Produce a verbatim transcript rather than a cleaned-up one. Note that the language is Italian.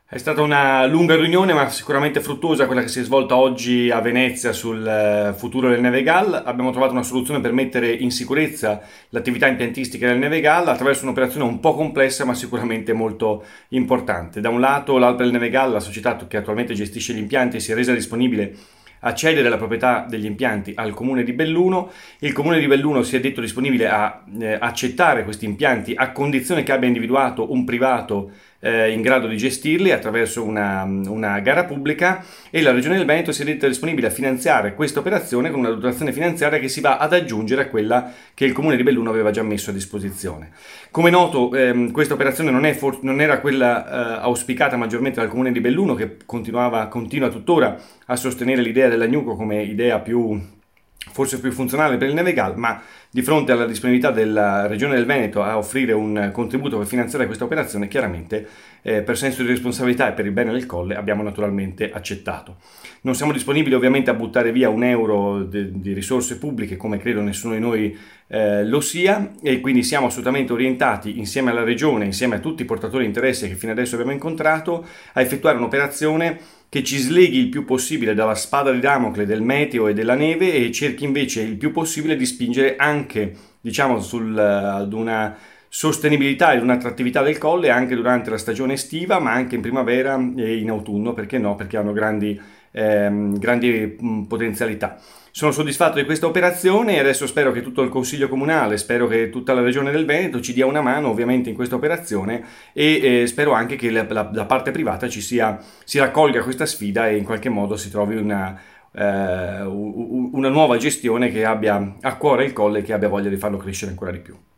È stata una lunga riunione, ma sicuramente fruttuosa, quella che si è svolta oggi a Venezia sul eh, futuro del Nevegal. Abbiamo trovato una soluzione per mettere in sicurezza l'attività impiantistica del Nevegal attraverso un'operazione un po' complessa, ma sicuramente molto importante. Da un lato, l'Alpel Nevegal, la società che attualmente gestisce gli impianti, si è resa disponibile a cedere la proprietà degli impianti al comune di Belluno. Il comune di Belluno si è detto disponibile a eh, accettare questi impianti a condizione che abbia individuato un privato eh, in grado di gestirli attraverso una, una gara pubblica, e la Regione del Veneto si è detta disponibile a finanziare questa operazione con una dotazione finanziaria che si va ad aggiungere a quella che il comune di Belluno aveva già messo a disposizione. Come noto, ehm, questa operazione non, è for- non era quella eh, auspicata maggiormente dal comune di Belluno, che continuava, continua tuttora a sostenere l'idea della Gnuco come idea più, forse più funzionale per il Nevegal, ma di fronte alla disponibilità della Regione del Veneto a offrire un contributo per finanziare questa operazione, chiaramente eh, per senso di responsabilità e per il bene del Colle abbiamo naturalmente accettato. Non siamo disponibili ovviamente a buttare via un euro de- di risorse pubbliche, come credo nessuno di noi eh, lo sia, e quindi siamo assolutamente orientati, insieme alla Regione, insieme a tutti i portatori di interesse che fino adesso abbiamo incontrato, a effettuare un'operazione che ci sleghi il più possibile dalla spada di Damocle del meteo e della neve e cerchi invece il più possibile di spingere anche, diciamo, sul, ad una sostenibilità e un'attrattività del colle anche durante la stagione estiva, ma anche in primavera e in autunno, perché no? Perché hanno grandi, ehm, grandi mh, potenzialità. Sono soddisfatto di questa operazione e adesso spero che tutto il Consiglio Comunale, spero che tutta la Regione del Veneto ci dia una mano ovviamente in questa operazione, e eh, spero anche che la, la, la parte privata ci sia, si raccolga questa sfida e in qualche modo si trovi una, eh, una nuova gestione che abbia a cuore il colle e che abbia voglia di farlo crescere ancora di più.